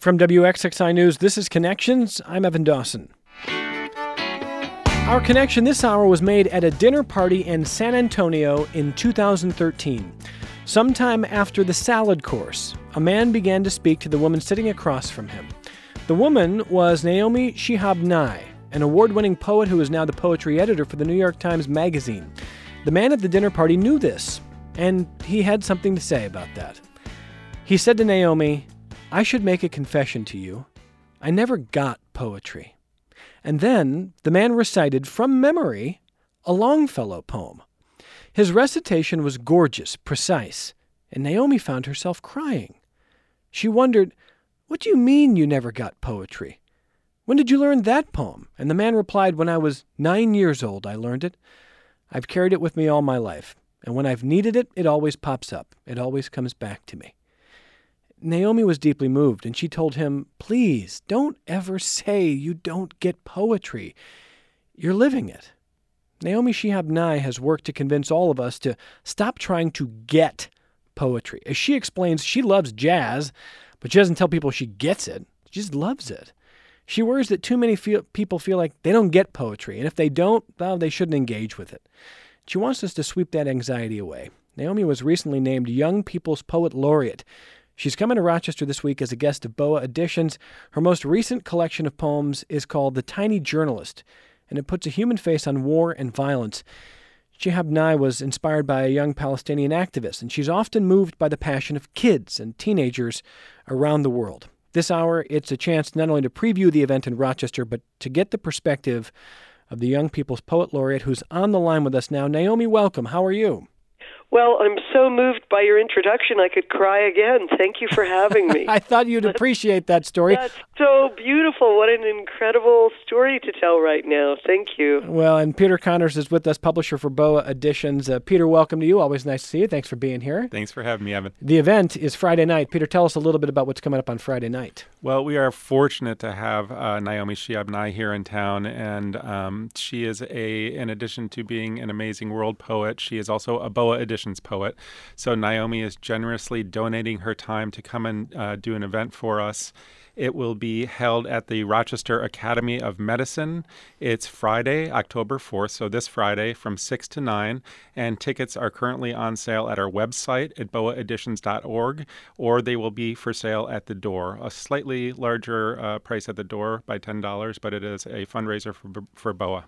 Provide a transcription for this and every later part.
From WXXI News, this is Connections. I'm Evan Dawson. Our connection this hour was made at a dinner party in San Antonio in 2013. Sometime after the salad course, a man began to speak to the woman sitting across from him. The woman was Naomi Shihab Nye, an award-winning poet who is now the poetry editor for the New York Times Magazine. The man at the dinner party knew this, and he had something to say about that. He said to Naomi, "I should make a confession to you. I never got poetry." And then the man recited from memory a Longfellow poem. His recitation was gorgeous, precise, and Naomi found herself crying. She wondered, "What do you mean you never got poetry? When did you learn that poem?" And the man replied, "When I was 9 years old, I learned it. I've carried it with me all my life, and when I've needed it, it always pops up. It always comes back to me." Naomi was deeply moved, and she told him, "Please, don't ever say you don't get poetry. You're living it." Naomi Shihab Nye has worked to convince all of us to stop trying to get poetry. As she explains, she loves jazz, but she doesn't tell people she gets it. She just loves it. She worries that too many people feel like they don't get poetry, and if they don't, well, they shouldn't engage with it. She wants us to sweep that anxiety away. Naomi was recently named Young People's Poet Laureate. She's coming to Rochester this week as a guest of BOA Editions. Her most recent collection of poems is called The Tiny Journalist, and it puts a human face on war and violence. Shihab Nye was inspired by a young Palestinian activist, and she's often moved by the passion of kids and teenagers around the world. This hour, it's a chance not only to preview the event in Rochester, but to get the perspective of the Young People's Poet Laureate, who's on the line with us now. Naomi, welcome. How are you? Well, I'm so moved by your introduction, I could cry again. Thank you for having me. I thought you'd appreciate that story. That's so beautiful. What an incredible story to tell right now. Thank you. Well, and Peter Connors is with us, publisher for BOA Editions. Peter, welcome to you. Always nice to see you. Thanks for being here. Thanks for having me, Evan. The event is Friday night. Peter, tell us a little bit about what's coming up on Friday night. Well, we are fortunate to have Naomi Shihab Nye here in town, and she is in addition to being an amazing world poet, she is also a BOA Editions poet. So Naomi is generously donating her time to come and do an event for us. It will be held at the Rochester Academy of Medicine. It's Friday, October 4th, so this Friday from 6 to 9, and tickets are currently on sale at our website at boaeditions.org, or they will be for sale at the door. A slightly larger price at the door by $10, but it is a fundraiser for BOA.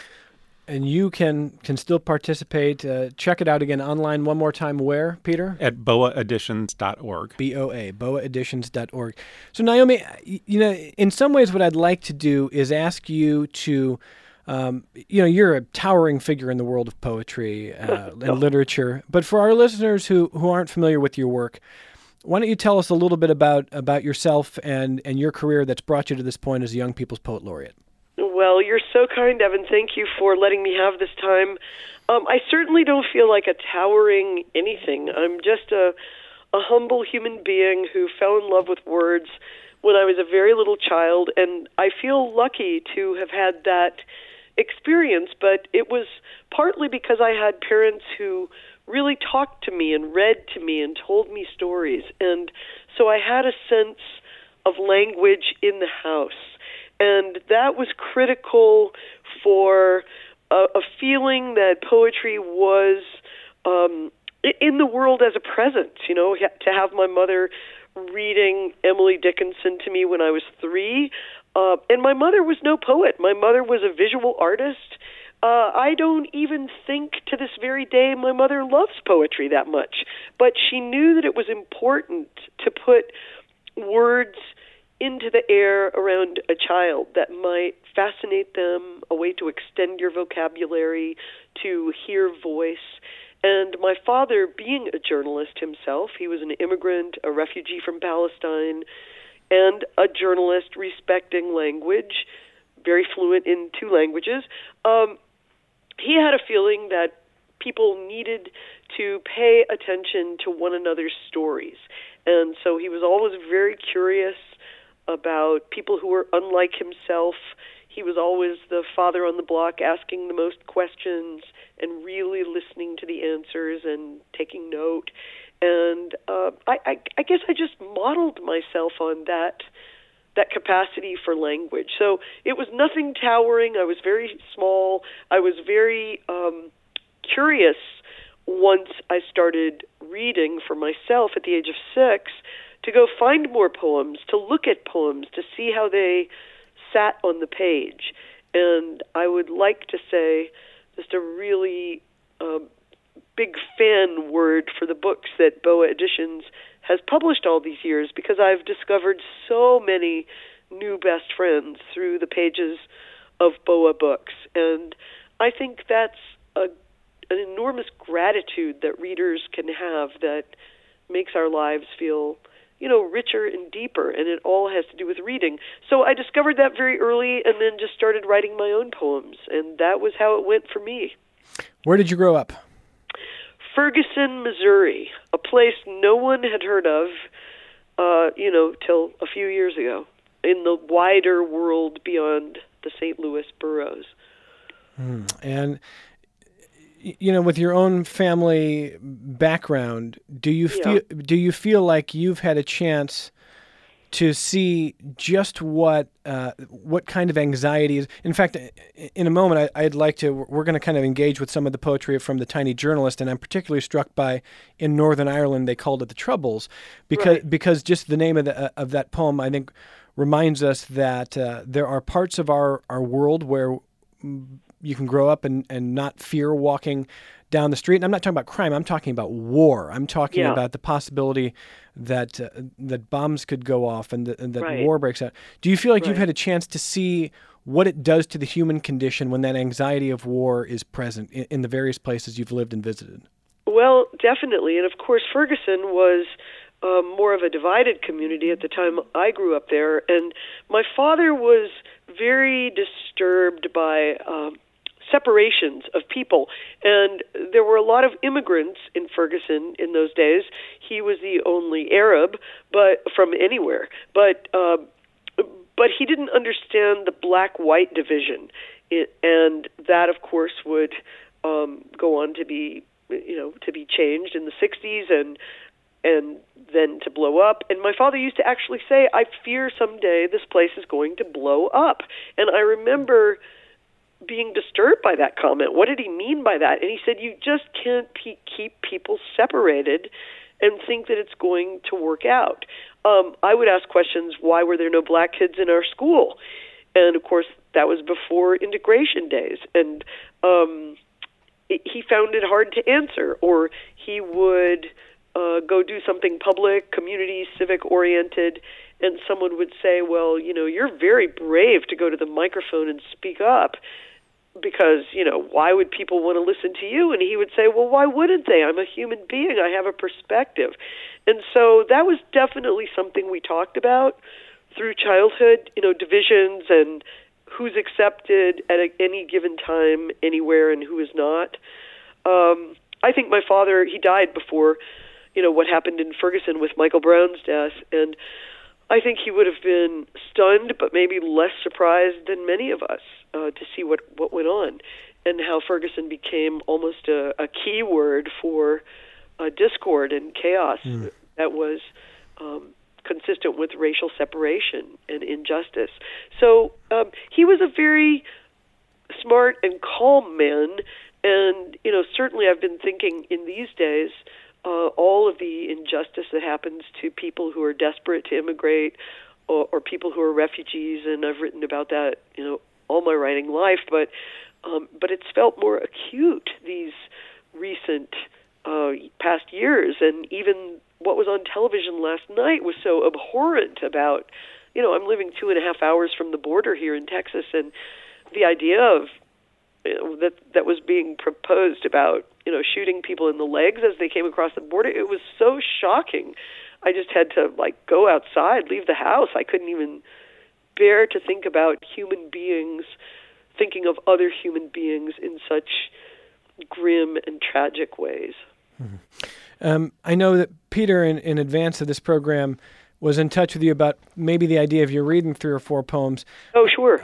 And you can still participate. Check it out again online one more time. Where, Peter? At boaeditions.org. BOA, boaeditions.org. So, Naomi, in some ways what I'd like to do is ask you to, you're a towering figure in the world of poetry and literature. But for our listeners who aren't familiar with your work, why don't you tell us a little bit about yourself and your career that's brought you to this point as a Young People's Poet Laureate? Well, you're so kind, Evan. Thank you for letting me have this time. I certainly don't feel like a towering anything. I'm just a humble human being who fell in love with words when I was a very little child, and I feel lucky to have had that experience, but it was partly because I had parents who really talked to me and read to me and told me stories, and so I had a sense of language in the house. And that was critical for a feeling that poetry was in the world as a present, to have my mother reading Emily Dickinson to me when I was 3. And my mother was no poet. My mother was a visual artist. I don't even think to this very day my mother loves poetry that much. But she knew that it was important to put words into the air around a child that might fascinate them, a way to extend your vocabulary, to hear voice. And my father, being a journalist himself, he was an immigrant, a refugee from Palestine, and a journalist respecting language, very fluent in 2 languages. He had a feeling that people needed to pay attention to one another's stories. And so he was always very curious about people who were unlike himself. He was always the father on the block asking the most questions and really listening to the answers and taking note. And I guess I just modeled myself on that that capacity for language. So it was nothing towering. I was very small. I was very curious once I started reading for myself at the age of 6 to go find more poems, to look at poems, to see how they sat on the page. And I would like to say just a really big fan word for the books that Boa Editions has published all these years, because I've discovered so many new best friends through the pages of Boa books. And I think that's an enormous gratitude that readers can have that makes our lives feel, richer and deeper, and it all has to do with reading. So I discovered that very early and then just started writing my own poems, and that was how it went for me. Where did you grow up? Ferguson, Missouri, a place no one had heard of, till a few years ago, in the wider world beyond the St. Louis boroughs. And, with your own family background, do you feel like you've had a chance to see just what kind of anxiety is? In fact, in a moment, we're going to kind of engage with some of the poetry from the Tiny Journalist, and I'm particularly struck by, in Northern Ireland, they called it the Troubles, because just the name of that poem, I think, reminds us that there are parts of our world where you can grow up and not fear walking down the street. And I'm not talking about crime. I'm talking about war. I'm talking about the possibility that bombs could go off and that war breaks out. Do you feel like you've had a chance to see what it does to the human condition when that anxiety of war is present in the various places you've lived and visited? Well, definitely. And of course, Ferguson was more of a divided community at the time I grew up there. And my father was very disturbed by separations of people. And there were a lot of immigrants in Ferguson in those days. He was the only Arab, but from anywhere. But he didn't understand the black-white division. And that, of course, would go on to be changed in the 60s and then to blow up. And my father used to actually say, I fear someday this place is going to blow up. And I remember being disturbed by that comment. What did he mean by that? And he said, you just can't keep people separated and think that it's going to work out. I would ask questions, why were there no black kids in our school? And, of course, that was before integration days. And he found it hard to answer. Or he would go do something public, community, civic-oriented, and someone would say, well, you're very brave to go to the microphone and speak up because, why would people want to listen to you? And he would say, well, why wouldn't they? I'm a human being. I have a perspective. And so that was definitely something we talked about through childhood, divisions and who's accepted at any given time anywhere and who is not. I think my father, he died before, what happened in Ferguson with Michael Brown's death, and I think he would have been stunned, but maybe less surprised than many of us to see what went on and how Ferguson became almost a key word for discord and chaos that was consistent with racial separation and injustice. So he was a very smart and calm man, and certainly I've been thinking in these days all of the injustice that happens to people who are desperate to immigrate or people who are refugees, and I've written about that, all my writing life, but it's felt more acute these recent past years, and even what was on television last night was so abhorrent about, I'm living 2.5 hours from the border here in Texas, and the idea of that was being proposed about, shooting people in the legs as they came across the border. It was so shocking. I just had to go outside, leave the house. I couldn't even bear to think about human beings thinking of other human beings in such grim and tragic ways. Mm-hmm. I know that Peter, in advance of this program, was in touch with you about maybe the idea of you reading 3 or 4 poems. Oh, sure.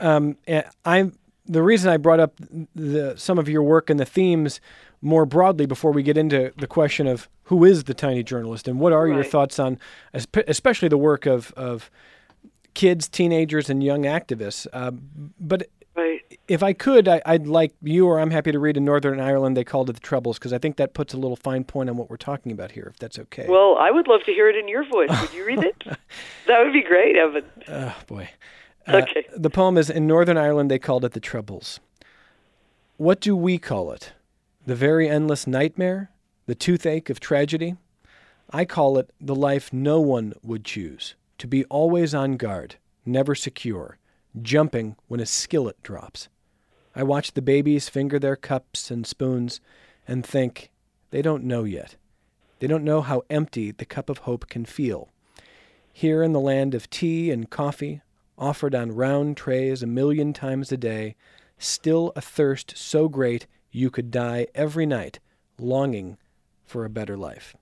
The reason I brought up some of your work and the themes more broadly before we get into the question of who is the Tiny Journalist and what are your thoughts on, especially the work of kids, teenagers, and young activists. But Right. if I could, I'd like you, or I'm happy to read in Northern Ireland, they called it The Troubles, because I think that puts a little fine point on what we're talking about here, if that's okay. Well, I would love to hear it in your voice. Would you read it? That would be great, Evan. Oh, boy. Okay. The poem is, in Northern Ireland, they called it The Troubles. What do we call it? The very endless nightmare? The toothache of tragedy? I call it the life no one would choose, to be always on guard, never secure, jumping when a skillet drops. I watch the babies finger their cups and spoons and think, they don't know yet. They don't know how empty the cup of hope can feel. Here in the land of tea and coffee, offered on round trays 1,000,000 times a day, still a thirst so great you could die every night, longing for a better life.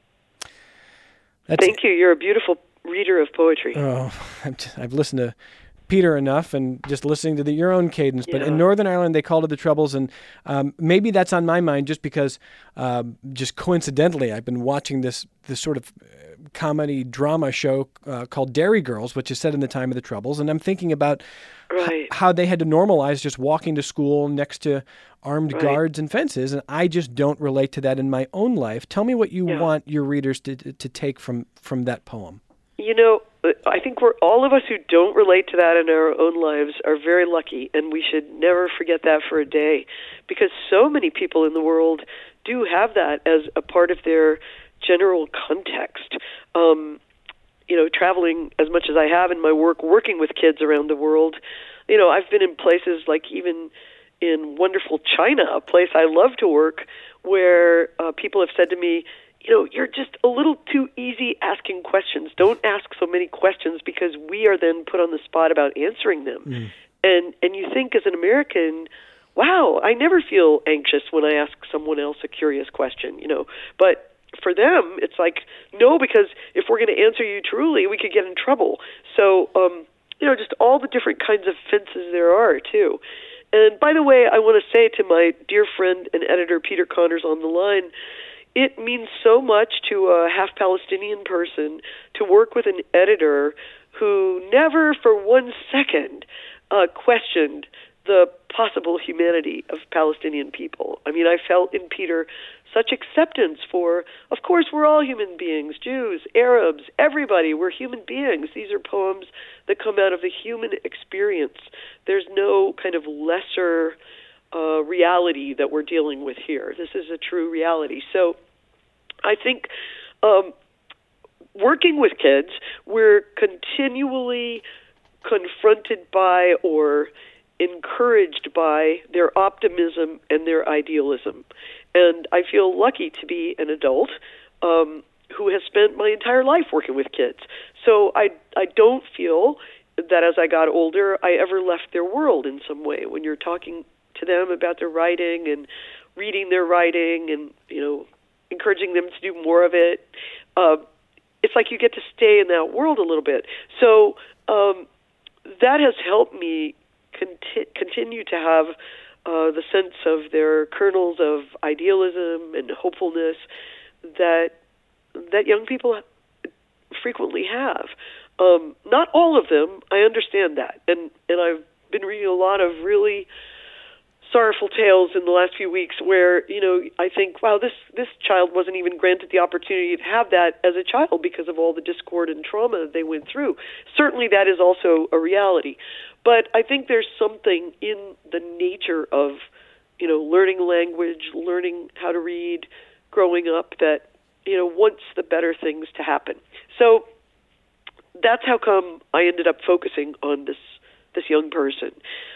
Thank you. You're a beautiful reader of poetry. Oh, I've listened to Peter enough, and just listening to your own cadence. But Yeah. in Northern Ireland, they called it The Troubles, and maybe that's on my mind just because, just coincidentally, I've been watching this sort of comedy drama show called Dairy Girls, which is set in the time of the Troubles, and I'm thinking about Right. how they had to normalize just walking to school next to armed Right. guards and fences, and I just don't relate to that in my own life. Tell me what you Yeah. want your readers to take from that poem. You know, I think all of us who don't relate to that in our own lives are very lucky, and we should never forget that for a day, because so many people in the world do have that as a part of their general context. You know, traveling as much as I have in my work, working with kids around the world, you know, I've been in places like even in wonderful China, a place I love to work, where people have said to me, you know, you're just a little too easy asking questions. Don't ask so many questions, because we are then put on the spot about answering them. And you think as an American, wow, I never feel anxious when I ask someone else a curious question, you know. But for them, it's like, no, because if we're going to answer you truly, we could get in trouble. So, you know, just all the different kinds of fences there are, too. And by the way, I want to say to my dear friend and editor, Peter Connors, on the line, it means so much to a half-Palestinian person to work with an editor who never for 1 second questioned the possible humanity of Palestinian people. I mean, I felt in Peter such acceptance for, of course, we're all human beings, Jews, Arabs, everybody, we're human beings. These are poems that come out of the human experience. There's no kind of lesser reality that we're dealing with here. This is a true reality. So I think working with kids, we're continually confronted by or encouraged by their optimism and their idealism. And I feel lucky to be an adult who has spent my entire life working with kids. So I don't feel that as I got older, I ever left their world in some way. When you're talking to them about their writing and reading their writing and, you know, encouraging them to do more of it, it's like you get to stay in that world a little bit. So that has helped me continue to have the sense of their kernels of idealism and hopefulness that young people frequently have. Not all of them, I understand that. And I've been reading a lot of really sorrowful tales in the last few weeks where, you know, I think, wow, this child wasn't even granted the opportunity to have that as a child because of all the discord and trauma they went through. Certainly that is also a reality. But I think there's something in the nature of, you know, learning language, learning how to read, growing up that, you know, wants the better things to happen. So that's how come I ended up focusing on this young person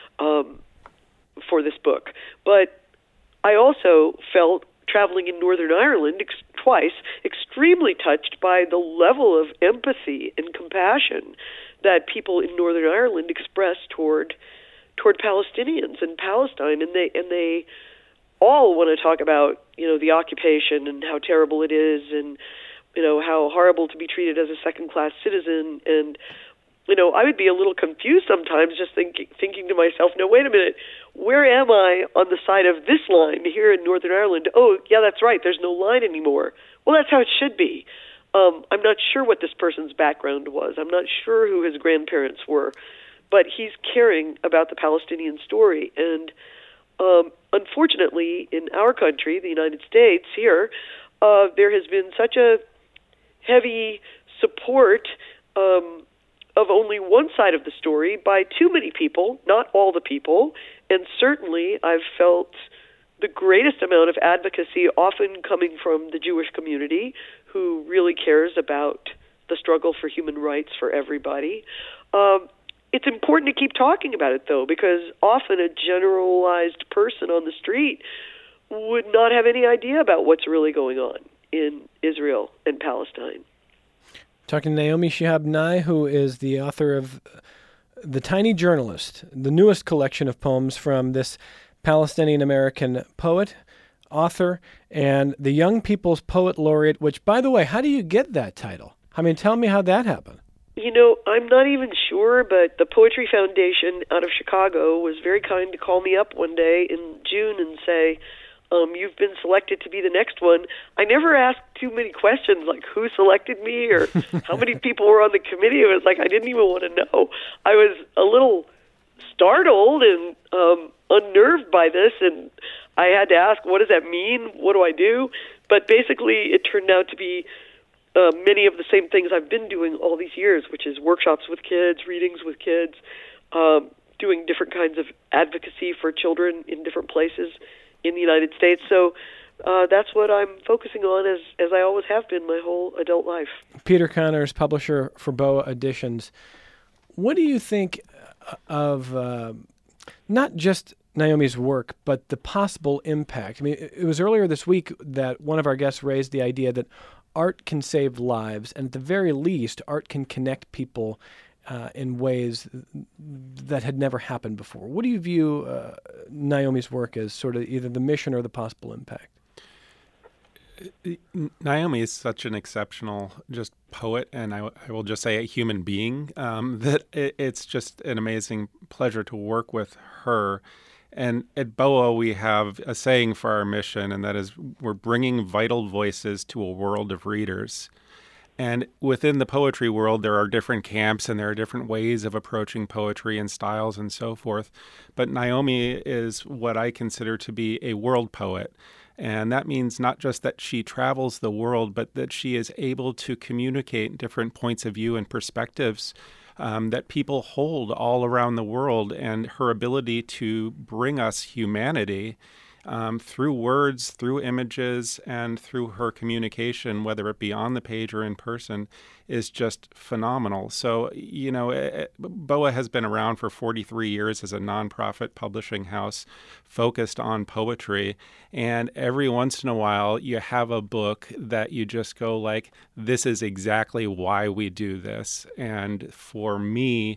for this book. But I also felt, traveling in Northern Ireland twice, extremely touched by the level of empathy and compassion that people in Northern Ireland express toward Palestinians and Palestine, and they all want to talk about, you know, the occupation and how terrible it is, and, you know, how horrible to be treated as a second-class citizen. And, you know, I would be a little confused sometimes, just thinking to myself, no, wait a minute, where am I on the side of this line here in Northern Ireland? Oh, yeah, that's right, there's no line anymore. Well, that's how it should be. I'm not sure what this person's background was. I'm not sure who his grandparents were, but he's caring about the Palestinian story. And unfortunately, in our country, the United States, here, there has been such a heavy support of only one side of the story by too many people, not all the people, and certainly I've felt the greatest amount of advocacy often coming from the Jewish community, who really cares about the struggle for human rights for everybody. It's important to keep talking about it, though, because often a generalized person on the street would not have any idea about what's really going on in Israel and Palestine. Talking to Naomi Shihab Nye, who is the author of The Tiny Journalist, the newest collection of poems from this Palestinian-American poet, author, and the Young People's Poet Laureate, which, by the way, how do you get that title? I mean, tell me how that happened. You know, I'm not even sure, but the Poetry Foundation out of Chicago was very kind to call me up one day in June and say, you've been selected to be the next one. I never asked too many questions, like who selected me or how many people were on the committee. It was like I didn't even want to know. I was a little startled and unnerved by this, and I had to ask, what does that mean? What do I do? But basically, it turned out to be many of the same things I've been doing all these years, which is workshops with kids, readings with kids, doing different kinds of advocacy for children in different places in the United States. So that's what I'm focusing on, as I always have been my whole adult life. Peter Connors, publisher for Boa Editions. What do you think of not just Naomi's work, but the possible impact? I mean, it was earlier this week that one of our guests raised the idea that art can save lives, and at the very least, art can connect people in ways that had never happened before. What do you view Naomi's work as, sort of either the mission or the possible impact? Naomi is such an exceptional just poet, and I will just say a human being, that it's just an amazing pleasure to work with her. And at BOA, we have a saying for our mission, and that is we're bringing vital voices to a world of readers. And within the poetry world, there are different camps and there are different ways of approaching poetry and styles and so forth. But Naomi is what I consider to be a world poet. And that means not just that she travels the world, but that she is able to communicate different points of view and perspectives that people hold all around the world. And her ability to bring us humanity through words, through images, and through her communication, whether it be on the page or in person, is just phenomenal. So, you know, BOA has been around for 43 years as a nonprofit publishing house focused on poetry. And every once in a while, you have a book that you just go like, this is exactly why we do this. And for me,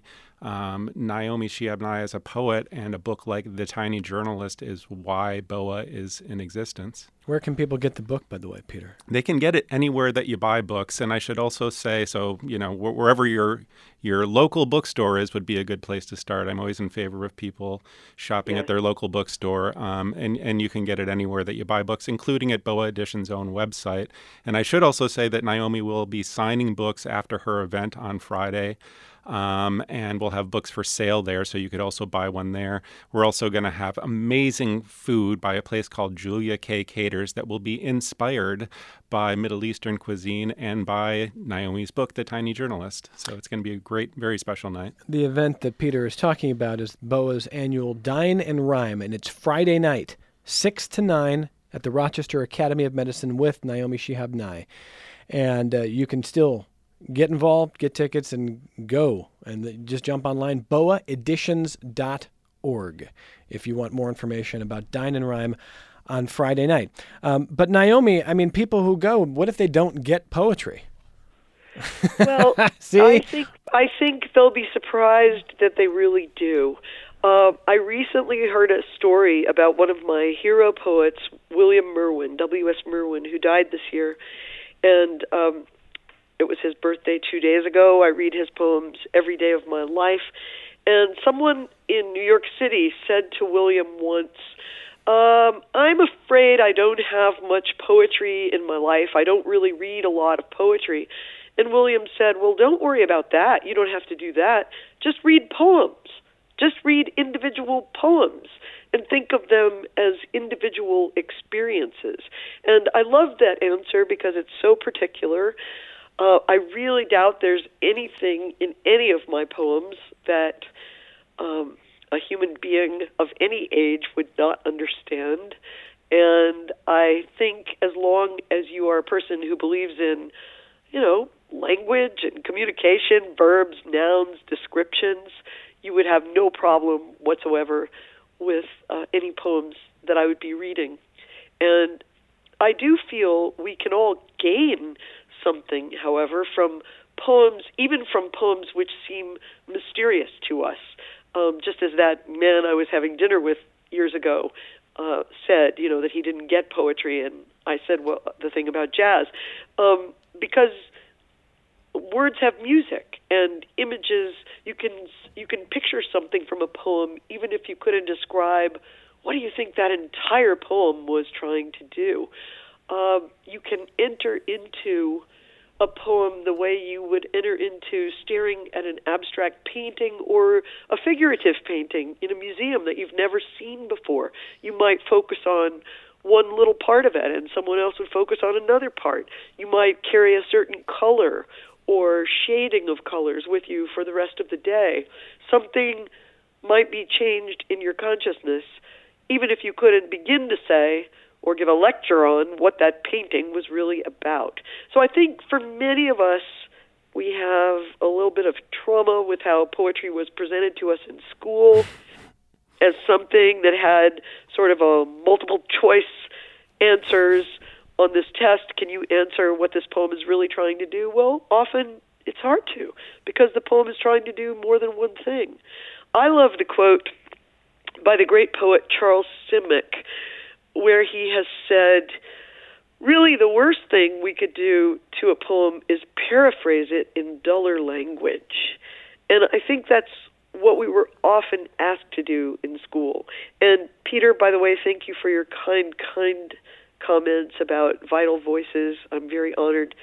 Naomi Shihab Nye as a poet and a book like The Tiny Journalist is why BOA is in existence. Where can people get the book, by the way, Peter? They can get it anywhere that you buy books. And I should also say, so, you know, wherever your local bookstore is would be a good place to start. I'm always in favor of people shopping at their local bookstore. And you can get it anywhere that you buy books, including at BOA Edition's own website. And I should also say that Naomi will be signing books after her event on Friday. And we'll have books for sale there, so you could also buy one there. We're also going to have amazing food by a place called Julia K. Caters that will be inspired by Middle Eastern cuisine and by Naomi's book, The Tiny Journalist. So it's going to be a great, very special night. The event that Peter is talking about is BOA's annual Dine and Rhyme, and it's Friday night, 6 to 9 at the Rochester Academy of Medicine with Naomi Shihab Nye. And you can still get involved, get tickets, and go. And just jump online, boaeditions.org, if you want more information about Dine and Rhyme on Friday night. But Naomi, I mean, people who go, what if they don't get poetry? Well, See? I think they'll be surprised that they really do. I recently heard a story about one of my hero poets, William Merwin, W.S. Merwin, who died this year. And it was his birthday 2 days ago. I read his poems every day of my life. And someone in New York City said to William once, I'm afraid I don't have much poetry in my life. I don't really read a lot of poetry. And William said, well, don't worry about that. You don't have to do that. Just read poems. Just read individual poems and think of them as individual experiences. And I love that answer because it's so particular. I really doubt there's anything in any of my poems that a human being of any age would not understand. And I think as long as you are a person who believes in, language and communication, verbs, nouns, descriptions, you would have no problem whatsoever with any poems that I would be reading. And I do feel we can all gain something, however, from poems, even from poems which seem mysterious to us. Just as that man I was having dinner with years ago said, that he didn't get poetry, and I said, well, the thing about jazz, because words have music and images. You can picture something from a poem, even if you couldn't describe what do you think that entire poem was trying to do. You can enter into a poem the way you would enter into staring at an abstract painting or a figurative painting in a museum that you've never seen before. You might focus on one little part of it and someone else would focus on another part. You might carry a certain color or shading of colors with you for the rest of the day. Something might be changed in your consciousness, even if you couldn't begin to say or give a lecture on what that painting was really about. So I think for many of us, we have a little bit of trauma with how poetry was presented to us in school as something that had sort of a multiple choice answers on this test. Can you answer what this poem is really trying to do? Well, often it's hard to, because the poem is trying to do more than one thing. I love the quote by the great poet Charles Simic, where he has said, really the worst thing we could do to a poem is paraphrase it in duller language. And I think that's what we were often asked to do in school. And Peter, by the way, thank you for your kind comments about Vital Voices. I'm very honored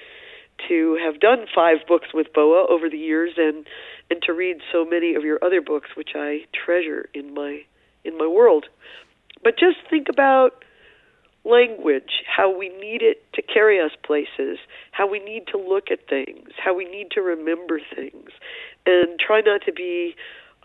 to have done 5 books with BOA over the years and to read so many of your other books, which I treasure in my world. But just think about language, how we need it to carry us places, how we need to look at things, how we need to remember things, and try not to be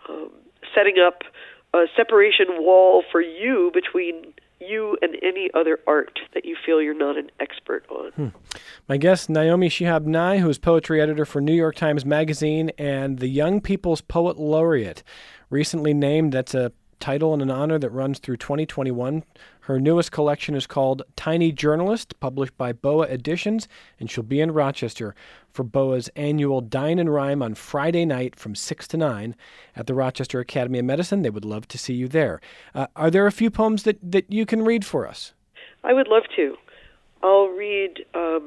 setting up a separation wall for you between you and any other art that you feel you're not an expert on. My guest, Naomi Shihab Nye, who is poetry editor for New York Times Magazine and the Young People's Poet Laureate, recently named. That's a title and an honor that runs through 2021. Her newest collection is called Tiny Journalist, published by BOA Editions, and she'll be in Rochester for BOA's annual Dine and Rhyme on Friday night from 6 to 9 at the Rochester Academy of Medicine. They would love to see you there. Are there a few poems that you can read for us? I would love to. I'll read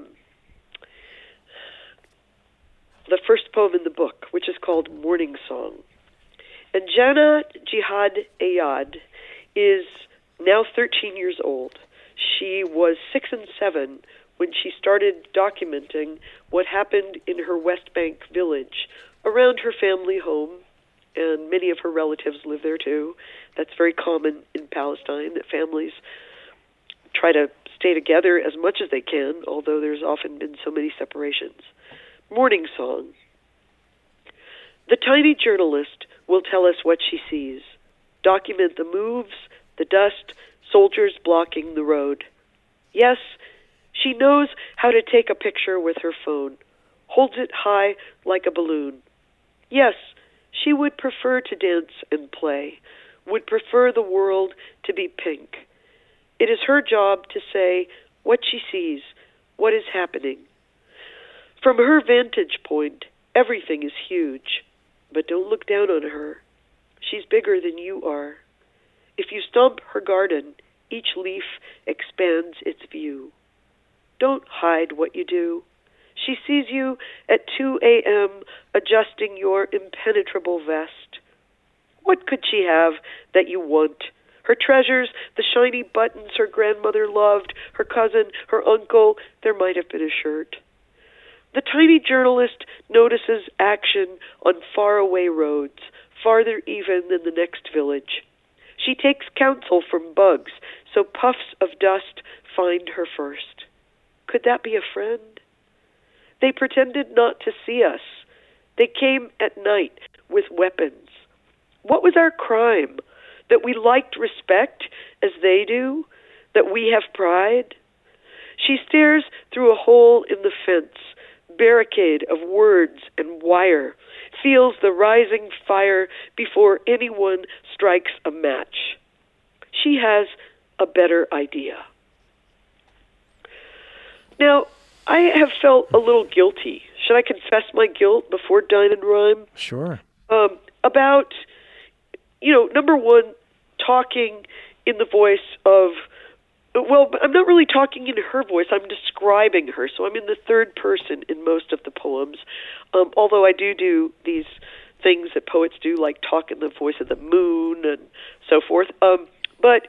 the first poem in the book, which is called Morning Song. And Jana Jihad Ayad is now 13 years old. She was 6 and 7 when she started documenting what happened in her West Bank village around her family home, and many of her relatives live there too. That's very common in Palestine, that families try to stay together as much as they can, although there's often been so many separations. Morning Song. The tiny journalist will tell us what she sees, document the moves, the dust, soldiers blocking the road. Yes, she knows how to take a picture with her phone, holds it high like a balloon. Yes, she would prefer to dance and play, would prefer the world to be pink. It is her job to say what she sees, what is happening. From her vantage point, everything is huge, but don't look down on her. She's bigger than you are. If you stomp her garden, each leaf expands its view. Don't hide what you do. She sees you at 2 a.m. adjusting your impenetrable vest. What could she have that you want? Her treasures, the shiny buttons her grandmother loved, her cousin, her uncle, there might have been a shirt. The tiny journalist notices action on faraway roads, farther even than the next village. She takes counsel from bugs, so puffs of dust find her first. Could that be a friend? They pretended not to see us. They came at night with weapons. What was our crime? That we liked respect as they do? That we have pride? She stares through a hole in the fence, barricade of words and wire, feels the rising fire before anyone strikes a match. She has a better idea. Now, I have felt a little guilty. Should I confess my guilt before Dine and Rhyme? Sure. About, number one, talking in the voice of, well, I'm not really talking in her voice. I'm describing her. So I'm in the third person in most of the poems, although I do these things that poets do, like talk in the voice of the moon and so forth. But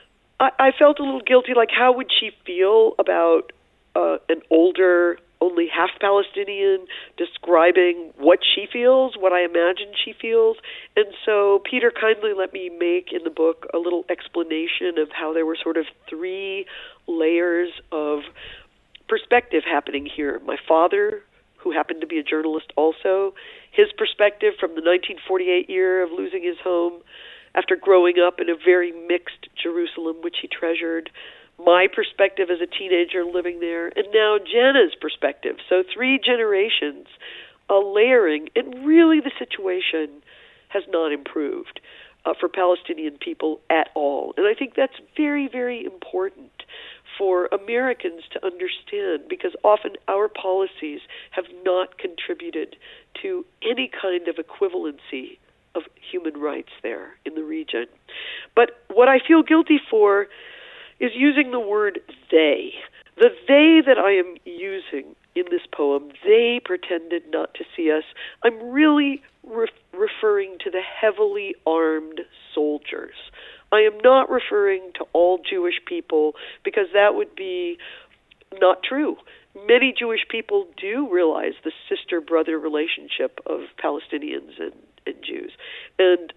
I felt a little guilty, like how would she feel about an older, only half Palestinian, describing what she feels, what I imagine she feels. And so Peter kindly let me make in the book a little explanation of how there were sort of three layers of perspective happening here. My father, who happened to be a journalist also, his perspective from the 1948 year of losing his home after growing up in a very mixed Jerusalem, which he treasured, my perspective as a teenager living there, and now Jenna's perspective. So 3 generations, layering, and really the situation has not improved for Palestinian people at all. And I think that's very, very important for Americans to understand, because often our policies have not contributed to any kind of equivalency of human rights there in the region. But what I feel guilty for is using the word they. The they that I am using in this poem, they pretended not to see us. I'm really referring to the heavily armed soldiers. I am not referring to all Jewish people, because that would be not true. Many Jewish people do realize the sister-brother relationship of Palestinians and Jews. And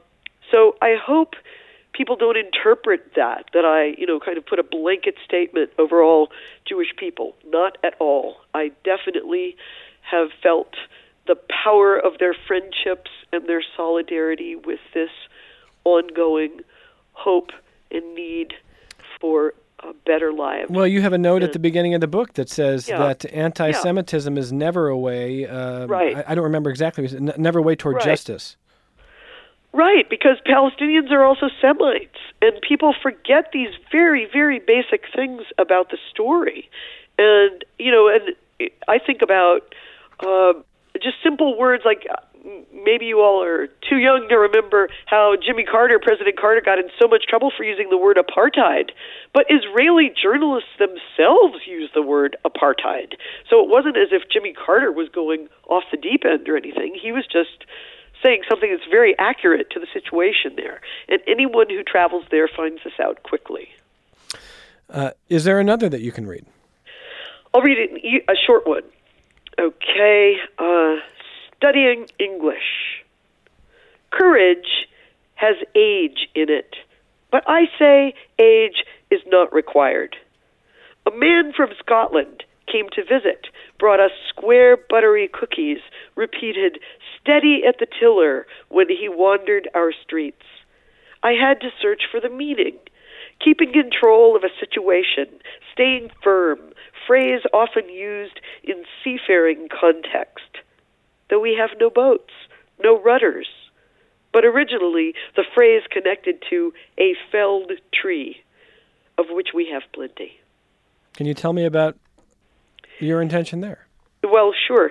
so I hope people don't interpret that I, kind of put a blanket statement over all Jewish people. Not at all. I definitely have felt the power of their friendships and their solidarity with this ongoing hope and need for better lives. Well, you have a note at the beginning of the book that says that anti-Semitism is never a way, right. I don't remember exactly, never a way toward justice. Right, because Palestinians are also Semites, and people forget these very, very basic things about the story. And, and I think about just simple words like, maybe you all are too young to remember how President Carter got in so much trouble for using the word apartheid. But Israeli journalists themselves use the word apartheid. So it wasn't as if Jimmy Carter was going off the deep end or anything. He was just saying something that's very accurate to the situation there. And anyone who travels there finds this out quickly. Is there another that you can read? I'll read it, a short one. Okay. Studying English. Courage has age in it, but I say age is not required. A man from Scotland came to visit, brought us square buttery cookies, repeated, "Steady at the tiller," when he wandered our streets. I had to search for the meaning. Keeping control of a situation, staying firm, phrase often used in seafaring context. Though we have no boats, no rudders. But originally, the phrase connected to a felled tree, of which we have plenty. Can you tell me about your intention there? Well, sure.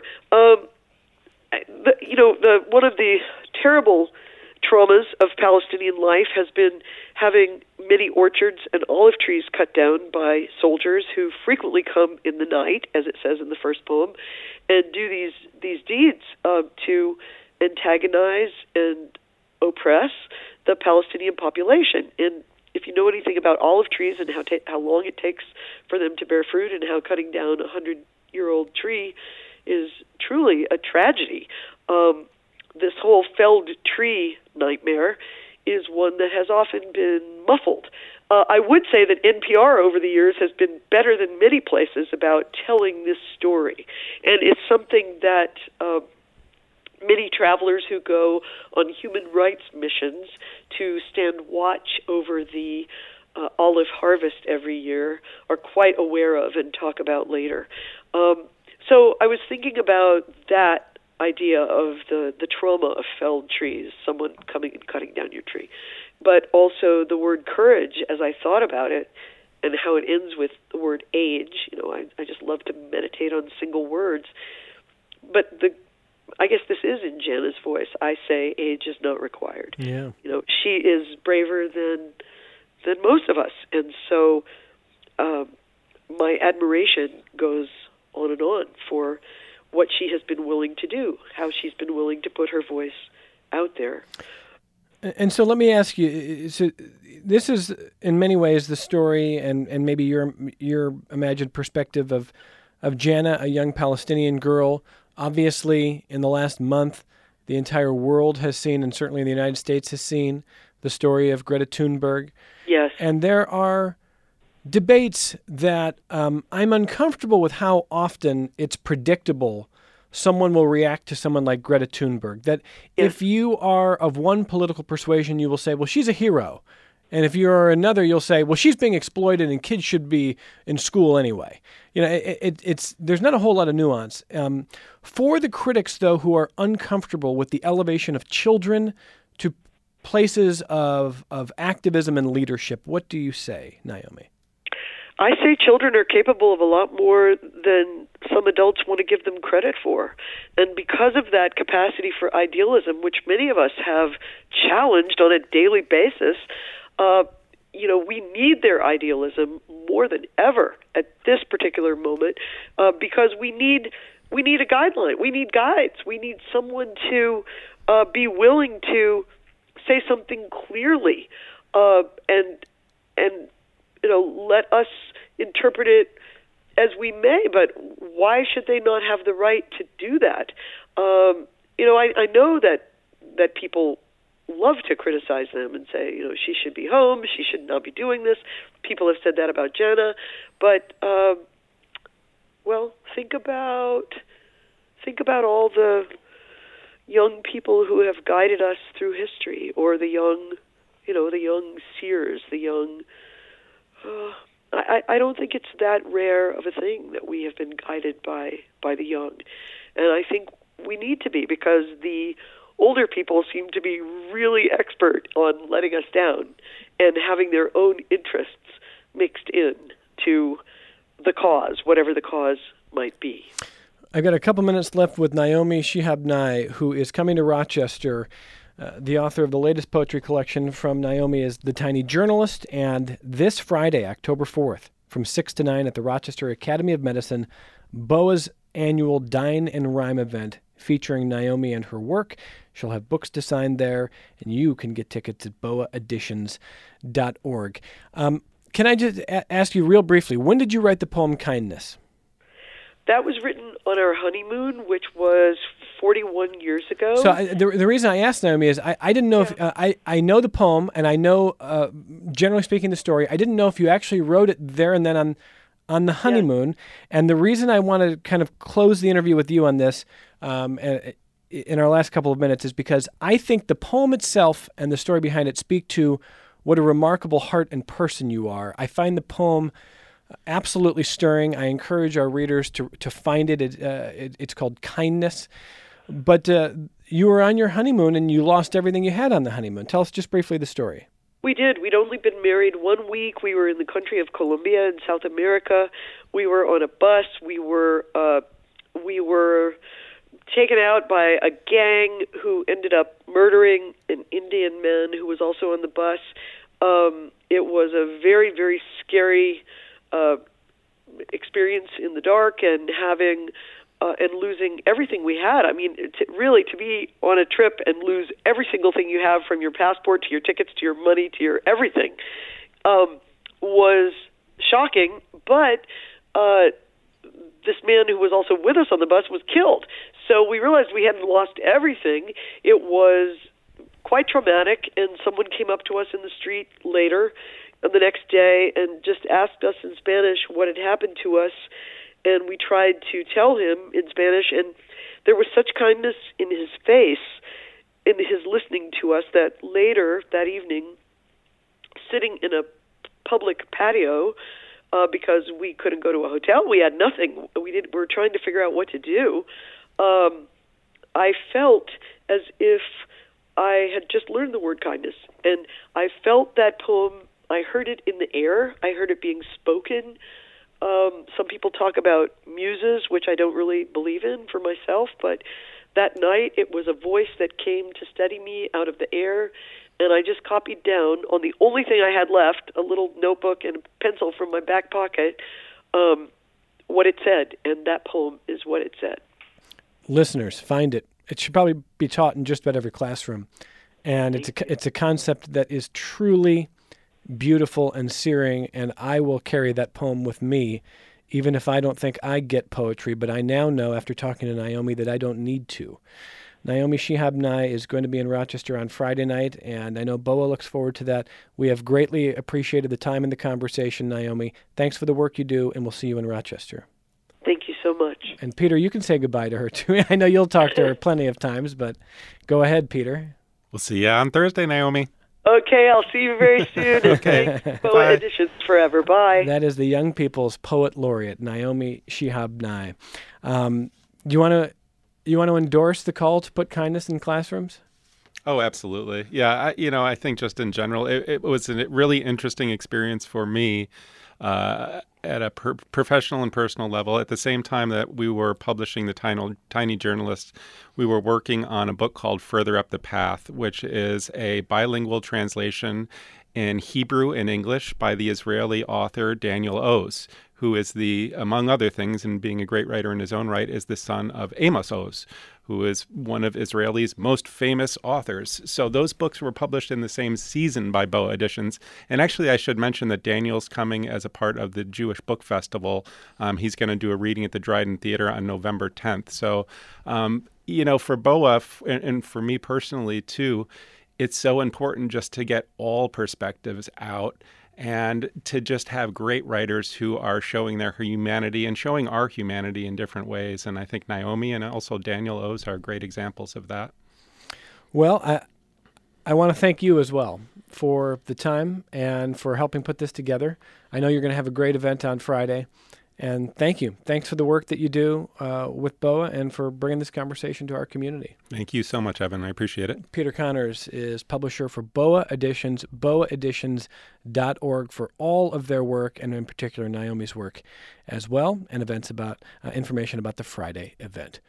One of the terrible traumas of Palestinian life has been having many orchards and olive trees cut down by soldiers who frequently come in the night, as it says in the first poem, and do these deeds to antagonize and oppress the Palestinian population. And if you know anything about olive trees and how long it takes for them to bear fruit, and how cutting down a 100-year-old tree is truly a tragedy, this whole felled tree nightmare is one that has often been muffled. I would say that NPR over the years has been better than many places about telling this story. And it's something that many travelers who go on human rights missions to stand watch over the olive harvest every year are quite aware of and talk about later. So I was thinking about that idea of the trauma of felled trees, someone coming and cutting down your tree, but also the word courage as I thought about it, and how it ends with the word age. I just love to meditate on single words. But I guess this is in Jana's voice. I say age is not required. Yeah. She is braver than most of us, and so my admiration goes on and on for what she has been willing to do, how she's been willing to put her voice out there. And so let me ask you, so this is in many ways the story and maybe your imagined perspective of Jana, a young Palestinian girl. Obviously, in the last month, the entire world has seen, and certainly the United States has seen, the story of Greta Thunberg. Yes. And there are debates that I'm uncomfortable with how often it's predictable someone will react to someone like Greta Thunberg. That if you are of one political persuasion, you will say, well, she's a hero. And if you're another, you'll say, well, she's being exploited and kids should be in school anyway. There's not a whole lot of nuance. For the critics, though, who are uncomfortable with the elevation of children to places of activism and leadership, what do you say, Naomi? I say children are capable of a lot more than some adults want to give them credit for. And because of that capacity for idealism, which many of us have challenged on a daily basis, we need their idealism more than ever at this particular moment, because we need a guideline. We need guides. We need someone to be willing to say something clearly, and let us interpret it as we may. But why should they not have the right to do that? I know that people love to criticize them and say, she should be home, she should not be doing this. People have said that about Jana, but think about all the young people who have guided us through history, or the young seers, the young. I don't think it's that rare of a thing that we have been guided by the young, and I think we need to be, because the older people seem to be really expert on letting us down and having their own interests mixed in to the cause, whatever the cause might be. I've got a couple minutes left with Naomi Shihab Nye, who is coming to Rochester. The author of the latest poetry collection from Naomi is The Tiny Journalist, and this Friday, October 4th, from 6 to 9 at the Rochester Academy of Medicine, BOA's annual Dine and Rhyme event featuring Naomi and her work. She'll have books to sign there, and you can get tickets at boaeditions.org. Can I just ask you real briefly, when did you write the poem Kindness? That was written on our honeymoon, which was 41 years ago. So the reason I asked Naomi is I didn't know if I know the poem, and I know, generally speaking, the story. I didn't know if you actually wrote it there and then on the honeymoon. Yeah. And the reason I want to kind of close the interview with you on this in our last couple of minutes is because I think the poem itself and the story behind it speak to what a remarkable heart and person you are. I find the poem absolutely stirring. I encourage our readers to find it. It's called Kindness. But you were on your honeymoon and you lost everything you had on the honeymoon. Tell us just briefly the story. We did. We'd only been married 1 week. We were in the country of Colombia in South America. We were on a bus. We were taken out by a gang who ended up murdering an Indian man who was also on the bus. It was a very, very scary experience in the dark, and having and losing everything we had. I mean, to be on a trip and lose every single thing you have, from your passport to your tickets to your money to your everything, was shocking. But this man who was also with us on the bus was killed. So we realized we hadn't lost everything. It was quite traumatic, and someone came up to us in the street later, the next day, and just asked us in Spanish what had happened to us, and we tried to tell him in Spanish, and there was such kindness in his face, in his listening to us, that later that evening, sitting in a public patio, because we couldn't go to a hotel, we had nothing, we were trying to figure out what to do, I felt as if I had just learned the word kindness, and I felt that poem. I heard it in the air. I heard it being spoken. Some people talk about muses, which I don't really believe in for myself, but that night it was a voice that came to steady me out of the air, and I just copied down on the only thing I had left, a little notebook and a pencil from my back pocket, what it said, and that poem is what it said. Listeners, find it. It should probably be taught in just about every classroom. And it's a concept that is truly beautiful and searing, and I will carry that poem with me, even if I don't think I get poetry, but I now know after talking to Naomi that I don't need to. Naomi Shihab Nye is going to be in Rochester on Friday night, and I know BOA looks forward to that. We have greatly appreciated the time and the conversation, Naomi. Thanks for the work you do, and we'll see you in Rochester. Thank you so much. And Peter, you can say goodbye to her too. I know you'll talk to her plenty of times, but go ahead, Peter. We'll see you on Thursday, Naomi. Okay, I'll see you very soon. Okay. BOA Editions forever. Bye. That is the Young People's Poet Laureate, Naomi Shihab Nye. Do you want to endorse the call to put kindness in classrooms? Oh, absolutely. Yeah, I think just in general, it was a really interesting experience for me at a professional and personal level. At the same time that we were publishing the Tiny Journalist, we were working on a book called Further Up the Path, which is a bilingual translation in Hebrew and English by the Israeli author Daniel Oz, who is among other things, and being a great writer in his own right, is the son of Amos Oz, who is one of Israel's most famous authors. So those books were published in the same season by BOA Editions. And actually, I should mention that Daniel's coming as a part of the Jewish Book Festival. He's going to do a reading at the Dryden Theater on November 10th. So, for BOA and for me personally, too, it's so important just to get all perspectives out and to just have great writers who are showing their humanity and showing our humanity in different ways. And I think Naomi and also Daniel Oz are great examples of that. Well, I want to thank you as well for the time and for helping put this together. I know you're going to have a great event on Friday. And thank you. Thanks for the work that you do with BOA and for bringing this conversation to our community. Thank you so much, Evan. I appreciate it. Peter Connors is publisher for BOA Editions, boaeditions.org for all of their work, and in particular Naomi's work as well, and events information about the Friday event.